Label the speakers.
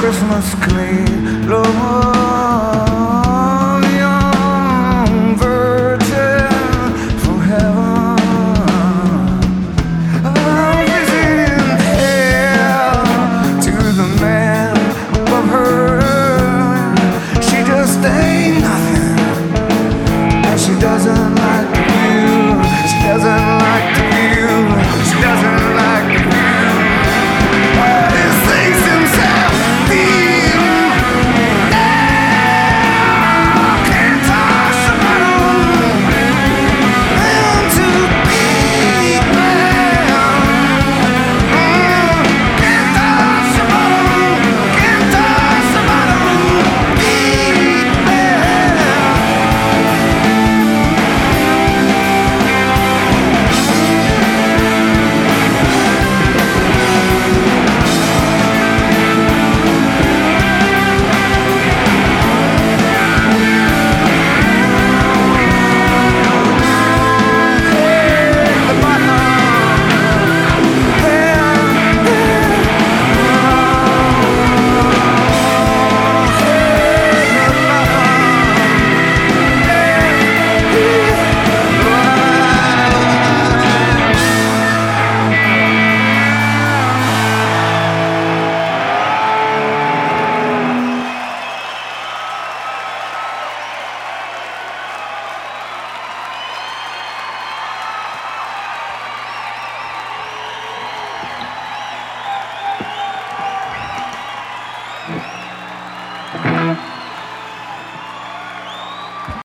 Speaker 1: Christmas clean love, young virgin from heaven. I'm visiting hell to the man above her. She just ain't nothing, and she doesn't like the view. She doesn't like the view. She doesn't like the view. This thinks himself deep. Can't touch the bottom. I'm too deep, man. Can't touch the bottom. Can't touch the bottom. Deep, man.
Speaker 2: Yeah.